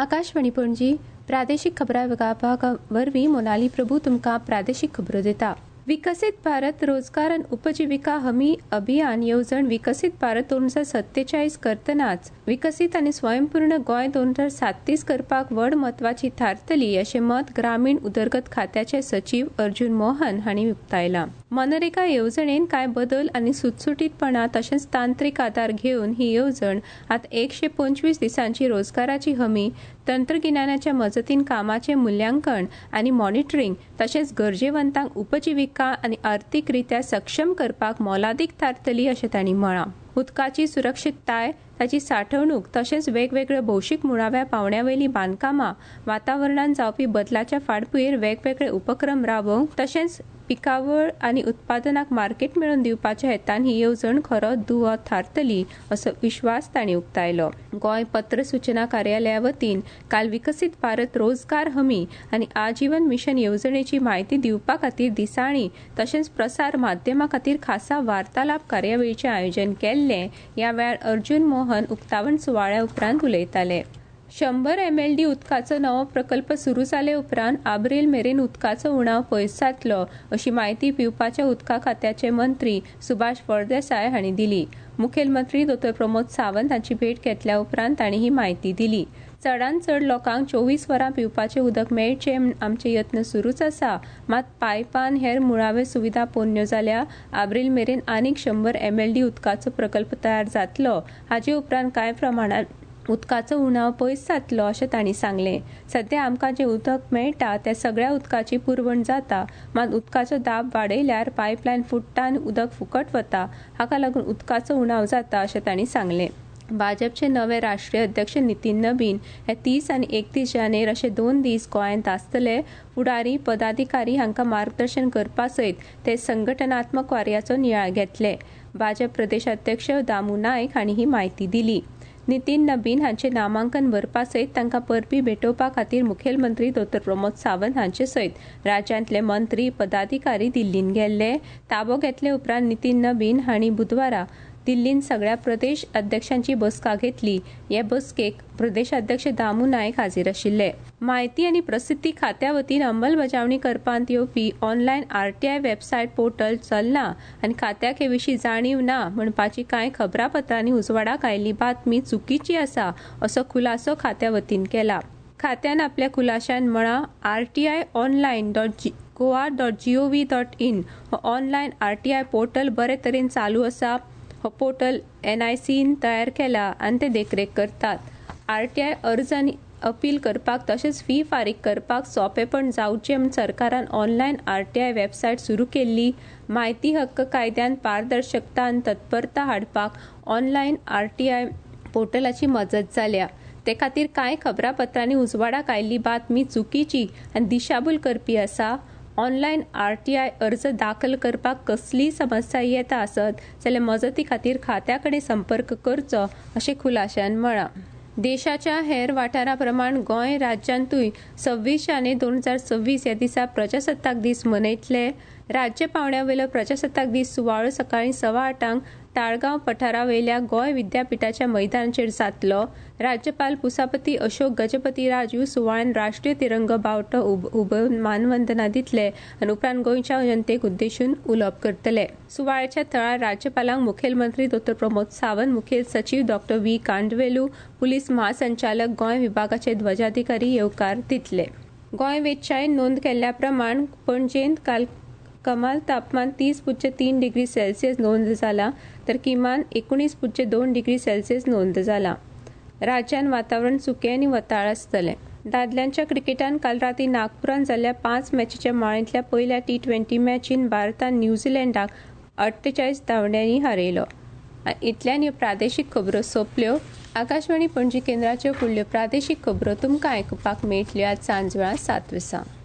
आकाशवाणी पणजी प्रादेशीक खबरां विभागा वरवीं मोनाली प्रभू तुमकां प्रादेशीक खबरो दिता। विकसित भारत रोजगार आनी उपजीविका हमी अभियान येवजण विकसित भारत 2047 करतनाच विकसित आनी स्वयंपूर्ण गोंय 2037 करपाक व्हड म्हत्वाची थारतली अशें मत ग्रामीण उदरगत खात्याचे सचिव अर्जुन मोहन हांणी उक्तायलां। मनरेगा येवजणेन कांय बदल आनी सुटसुटीतपणां तशेंच तांत्रीक आदार घेवन ही येवजण आतां 125 दिसांची रोजगाराची हमी, तंत्रगिन्यानाच्या मजतीन कामाचें मूल्यांकन आनी मॉनिटरींग तशेंच गरजेवंतांक उपजीविका आनी अर्थीकरित्या सक्षम करपाक मोलादीक थारतली अशें तांणी म्हळां। उदकाची सुरक्षीतताय, ताची साठवणूक तशेंच वेगवेगळ्या भौशीक मुळाव्या पावंड्यावयलीं बांदकामां, वातावरणांत जावपी बदलाच्या फाटभुंयेर वेगवेगळे उपक्रम राबोवंक तशेंच पिकावळ आनी उत्पादनाक मार्केट मेळोवन दिवपाच्या हेतान ही येवजण खरो दुवो थारतली असो विश्वास तांणी उक्तायलो। गोंय पत्र सूचना कार्यालया वतीन काल विकसित भारत रोजगार हमी आनी आजीवन मिशन येवजणेची म्हायती दिवपा खातीर दिसाळीं तशेंच प्रसार माध्यमां खातीर खासा वार्तालाप कार्यावळीचें आयोजन केल्लें। ह्या वेळार अर्जुन मोहन उक्तावण सुवाळ्या उपरांत उलयताले। 100 MLD उदकाचो नवो प्रकल्प सुरू जाले उपरांत आब्रेल मेरेन उदकाचो उणाव पयस जातलो अशी माहिती पिवपाच्या उदका खात्याचे मंत्री सुभाष फळदेसाय हांणी दिली। मुखेलमंत्री डॉ प्रमोद सावंत हांची भेट घेतल्या उपरांत तांणी ही माहिती दिली। चडांत चड लोकांक 24 वरां पिवपाचें उदक मेळचें म्हूण आमचे यत्न सुरूच आसा, मात पायपान हेर मुळावे सुविधा पोरण्यो जाल्या आब्रेल मेरेन आनीक 100 MLD उदकाचो प्रकल्प तयार जातलो। हाचे उपरांत कांय प्रमाणांत उदकाचो उणाव पयस जातलो अशें तांणी सांगलें। सध्या आमकां जें उदक मेळटा त्या सगळ्या उदकाची पुरवण जाता, मात उदकाचो दाब वाडयल्यार पायपलायन फुट्टा आनी उदक फुकट वता, हाका लागून उदकाचो उणाव जाता अशें तांणी सांगलें। भाजपचे नवे राष्ट्रीय अध्यक्ष नितीन नबीन हे 30 आनी 31 जानेर अशे 2 दीस गोंयांत आसतले। फुडारी पदाधिकारी हांकां मार्गदर्शन करपा सयत ते संघटनात्मक कार्याचो नियाळ घेतले। भाजप प्रदेशाध्यक्ष दामू नायक हांणी ही माहिती दिली। नितीन नबीन हांचे नामांकन व्हरपा सयत तांकां परबी भेटोवपा खातीर मुखेलमंत्री डॉ प्रमोद सावंत हांचे सयत राज्यांतले मंत्री पदाधिकारी दिल्लीन गेल्ले। ताबो घेतले उपरांत नितीन नबीन हांणी बुधवारा दिल्लीन सगळ्या प्रदेश अध्यक्षांची बसका घेतली। हे बसकेक प्रदेशाध्यक्ष दामू नायक हाजीर आशिल्ले। माहिती आनी प्रसिद्धी खात्या वतीन अंमलबजावणी करपांत येवपी ऑनलायन RTI वेबसायट पोर्टल चलना आनी खात्याक हे विशीं जाणीव ना म्हणपाची कांय खबरापत्रांनी उजवाडाक आयिल्ली बातमी चुकीची आसा असो खुलासो खात्या वतीन केला। खात्यान आपल्या खुलाशांत म्हळां rti.online.goa.gov.in हो ऑनलायन RTI पोर्टल बरे तरेन चालू आसा। हो पोर्टल NICन तयार केला आनी ते देखरेख करतात। RTI अर्ज आनी अपील करपाक तशेंच फी फारीक करपाक सोंपेपण जावचें म्हूण सरकारान ऑनलायन RTI वेबसायट सुरू केल्ली। म्हायती हक्क कायद्यान पारदर्शकता आनी तत्परता हाडपाक ऑनलायन RTI पोर्टलाची मजत जाल्या। ते खातीर कांय खबरापत्रांनी उजवाडाक आयिल्ली बातमी चुकीची आनी दिशाभूल करपी आसा। ऑनलायन RTI अर्ज दाखल करपाक कसलीय समस्या येता आसत जाल्यार मजती खातीर खात्या कडेन संपर्क करचो अशें खुलाशान म्हळां। देशाच्या हेर वाठारां प्रमाण गोंय राज्यांतूय 26 जानेर 2026 ह्या दिसा प्रजासत्ताक दीस मनयतले। राज्य पावंड्यावयलो प्रजासत्ताक दीस सुवाळो सकाळीं 8:15 ताळगांव पठारावयल्या गोंय विद्यापिठाच्या मैदानाचेर जातलो। राज्यपाल पुसापती अशोक गजपती राजू सुवाळ्यान राष्ट्रीय तिरंगो बावटो उबोवन मानवंदना दितले आनी उपरांत गोंयच्या जनतेक उद्देशून उलोवप करतले। सुवाळ्याच्या थळार राज्यपालांक मुखेलमंत्री डॉ प्रमोद सावंत, मुखेल सचिव डॉ व्ही कांडवेलू, पुलीस महासंचालक गोंय विभागाचे ध्वजाधिकारी येवकार दितले। गोंय वेधशाळेन नोंद केल्ल्या प्रमाण पणजेंत काल कमाल तापमान 30.3 डिग्री सेल्सियस नोंद जाला तर किमान 19.2 डिग्री सेल्सियस नोंद जाला। राज्यान वातावरण सुकें आनी वताळ आसतलें। दादल्यांच्या क्रिकेटान काल रातीं नागपुरांत जाल्ल्या 5 मॅचीच्या माळेंतल्या पयल्या T20 मॅचीन भारतान न्यूझीलंडाक 48 धांवड्यांनी हारयलो। इतल्यान ह्यो प्रादेशीक खबरो सोंपल्यो। आकाशवाणी पणजी केंद्राच्यो फुडल्यो प्रादेशीक खबरो तुमकां आयकुपाक मेळटल्यो आज सांजवेळा 7 वर्सां।